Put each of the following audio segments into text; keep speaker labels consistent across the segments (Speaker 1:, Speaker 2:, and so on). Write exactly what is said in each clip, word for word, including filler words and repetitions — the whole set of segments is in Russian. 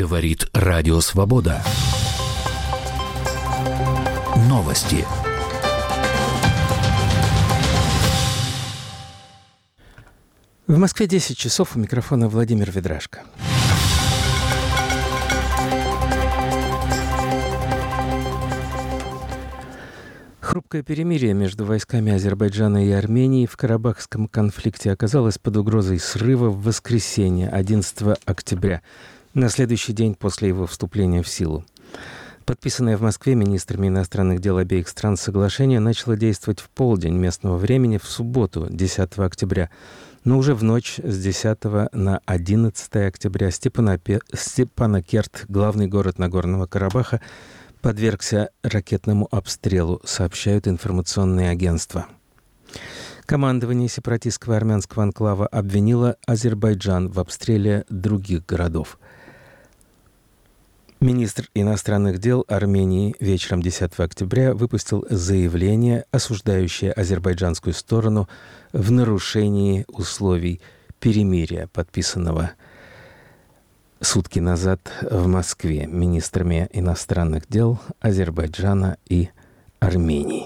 Speaker 1: Говорит Радио Свобода. Новости.
Speaker 2: В Москве десять часов, у микрофона Владимир Ведрашко. Хрупкое перемирие между войсками Азербайджана и Армении в Карабахском конфликте оказалось под угрозой срыва в воскресенье, одиннадцатого октября, на следующий день после его вступления в силу. Подписанное в Москве министрами иностранных дел обеих стран соглашение начало действовать в полдень местного времени в субботу, десятого октября. Но уже в ночь с десятого на одиннадцатое октября Степанопе... Степанакерт, главный город Нагорного Карабаха, подвергся ракетному обстрелу, сообщают информационные агентства. Командование сепаратистского армянского анклава обвинило Азербайджан в обстреле других городов. Министр иностранных дел Армении вечером десятого октября выпустил заявление, осуждающее азербайджанскую сторону в нарушении условий перемирия, подписанного сутки назад в Москве министрами иностранных дел Азербайджана и Армении.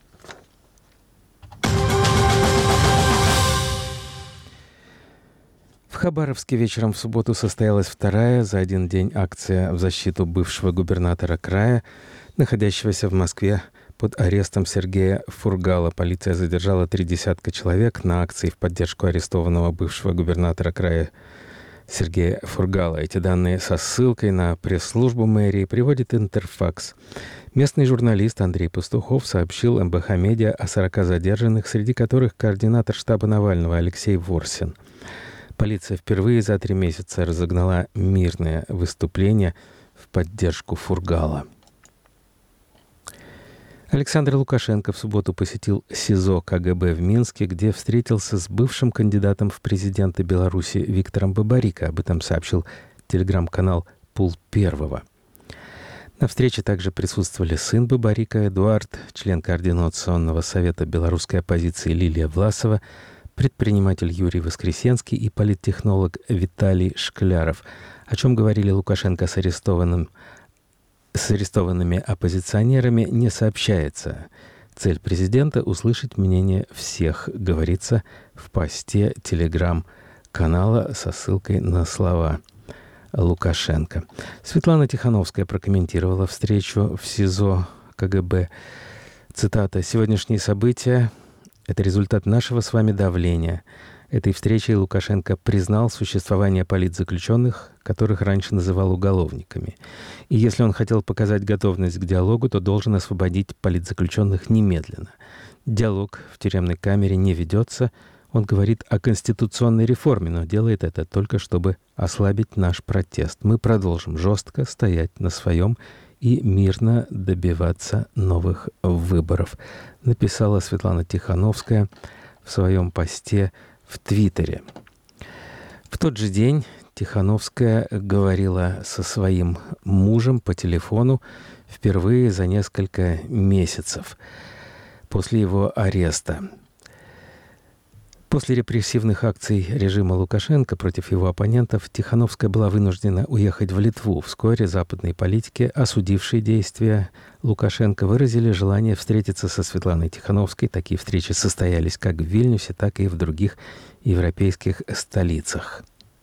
Speaker 2: В Хабаровске вечером в субботу состоялась вторая за один день акция в защиту бывшего губернатора края, находящегося в Москве под арестом Сергея Фургала. Полиция задержала три десятка человек на акции в поддержку арестованного бывшего губернатора края Сергея Фургала. Эти данные со ссылкой на пресс-службу мэрии приводит Интерфакс. Местный журналист Андрей Пастухов сообщил эм бэ ха Медиа о сорока задержанных, среди которых координатор штаба Навального Алексей Ворсин. Полиция впервые за три месяца разогнала мирное выступление в поддержку Фургала. Александр Лукашенко в субботу посетил СИЗО ка гэ бэ в Минске, где встретился с бывшим кандидатом в президенты Беларуси Виктором Бабарико. Об этом сообщил телеграм-канал «Пул Первого». На встрече также присутствовали сын Бабарико Эдуард, член Координационного совета белорусской оппозиции Лилия Власова, предприниматель Юрий Воскресенский и политтехнолог Виталий Шкляров, о чем говорили Лукашенко с арестованным с арестованными оппозиционерами, не сообщается. Цель президента — услышать мнение всех, говорится в посте телеграм-канала со ссылкой на слова Лукашенко. Светлана Тихановская прокомментировала встречу в СИЗО ка гэ бэ. Цитата: «Сегодняшние события — это результат нашего с вами давления. Этой встречей Лукашенко признал существование политзаключенных, которых раньше называл уголовниками. И если он хотел показать готовность к диалогу, то должен освободить политзаключенных немедленно. Диалог в тюремной камере не ведется. Он говорит о конституционной реформе, но делает это только чтобы ослабить наш протест. Мы продолжим жестко стоять на своем и мирно добиваться новых выборов», написала Светлана Тихановская в своем посте в Твиттере. В тот же день Тихановская говорила со своим мужем по телефону впервые за несколько месяцев после его ареста. После репрессивных акций режима Лукашенко против его оппонентов Тихановская была вынуждена уехать в Литву. Вскоре западные политики, осудившие действия Лукашенко, выразили желание встретиться со Светланой Тихановской. Такие встречи состоялись как в Вильнюсе, так и в других европейских столицах.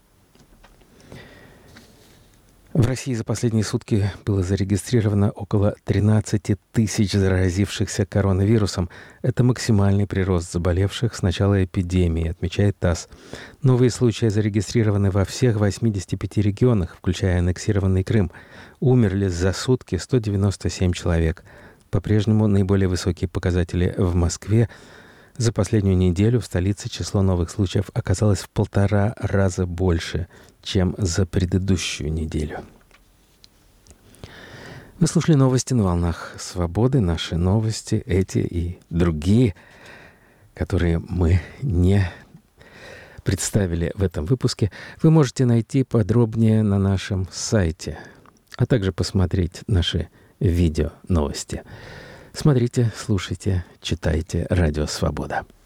Speaker 2: В России за последние сутки было зарегистрировано около тринадцать тысяч заразившихся коронавирусом. Это максимальный прирост заболевших с начала эпидемии, отмечает ТАСС. Новые случаи зарегистрированы во всех восьмидесяти пяти регионах, включая аннексированный Крым. Умерли за сутки сто девяносто семь человек. По-прежнему наиболее высокие показатели в Москве. За последнюю неделю в столице число новых случаев оказалось в полтора раза больше, чем за предыдущую неделю. Вы слушали новости на волнах Свободы. Наши новости, эти и другие, которые мы не представили в этом выпуске, вы можете найти подробнее на нашем сайте, а также посмотреть наши видео новости. Смотрите, слушайте, читайте «Радио Свобода».